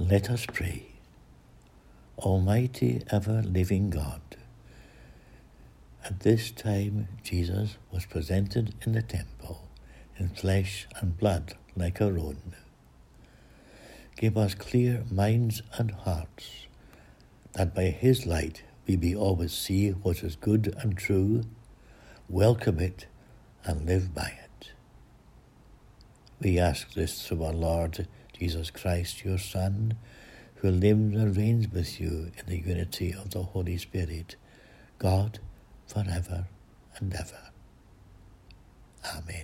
Let us pray. Almighty, ever-living God, at this time Jesus was presented in the temple in flesh and blood like our own. Give us clear minds and hearts, that by his light we may always see what is good and true, welcome it, and live by it. We ask this through our Lord Jesus Christ, your Son, who lives and reigns with you in the unity of the Holy Spirit, God, forever and ever. Amen.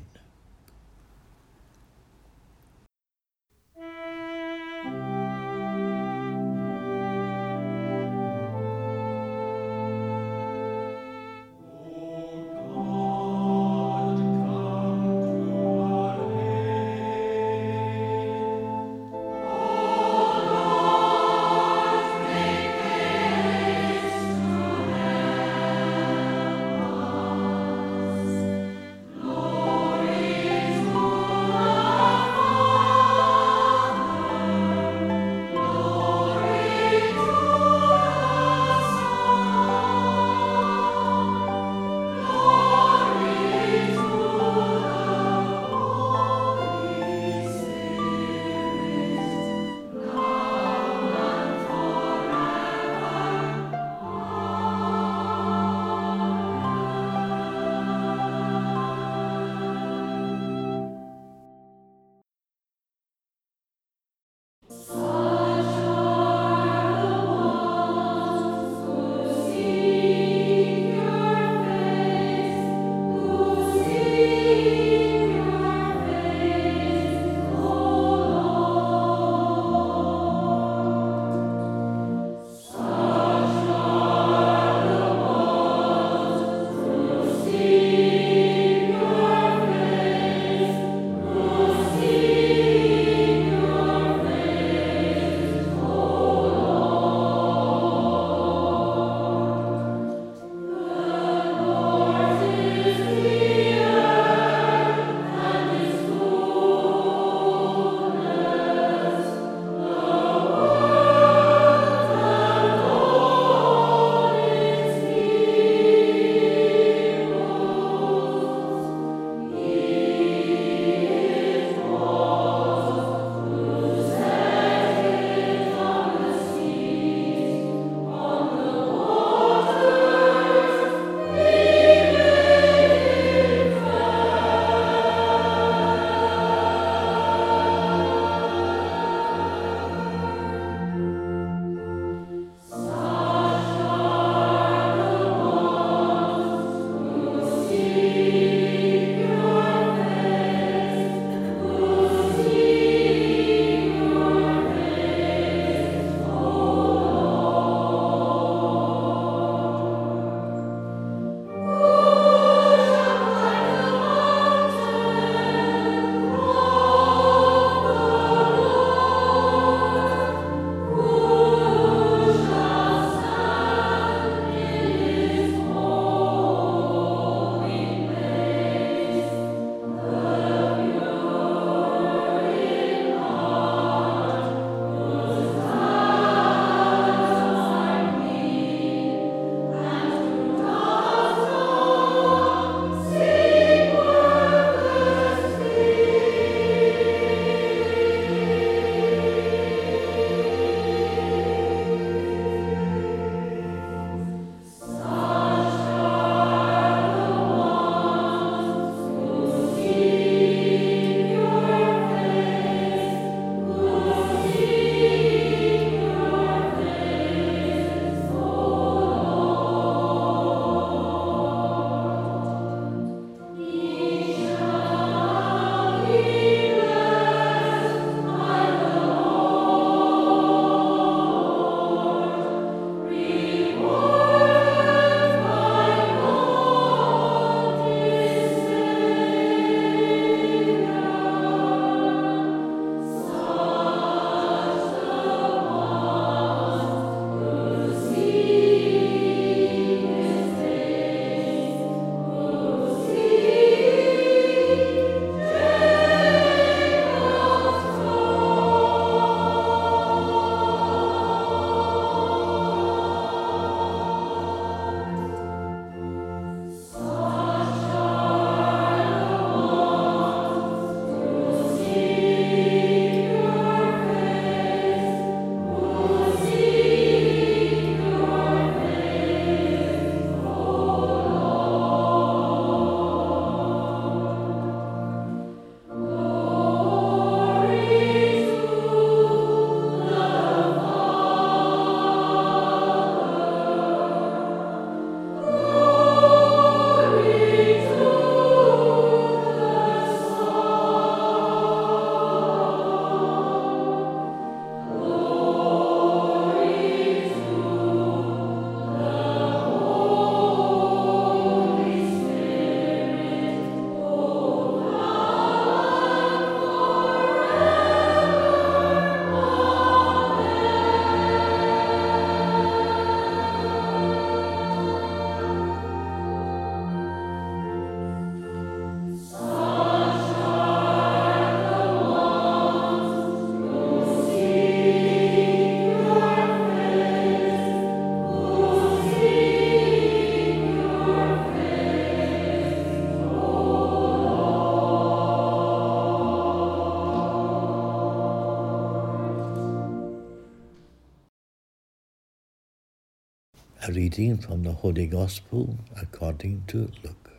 A reading from the Holy Gospel according to Luke.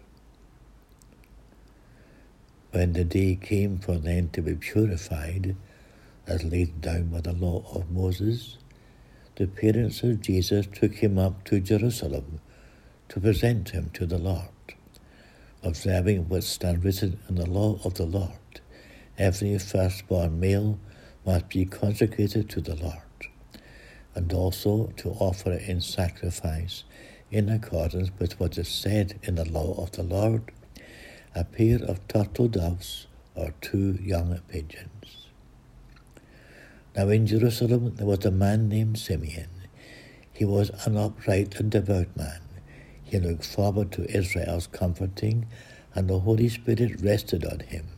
When the day came for them to be purified, as laid down by the law of Moses, the parents of Jesus took him up to Jerusalem to present him to the Lord, observing what stands written in the law of the Lord. Every firstborn male must be consecrated to the Lord, and also to offer it in sacrifice in accordance with what is said in the law of the Lord, a pair of turtle doves or 2 young pigeons. Now in Jerusalem there was a man named Simeon. He was an upright and devout man. He looked forward to Israel's comforting, and the Holy Spirit rested on him.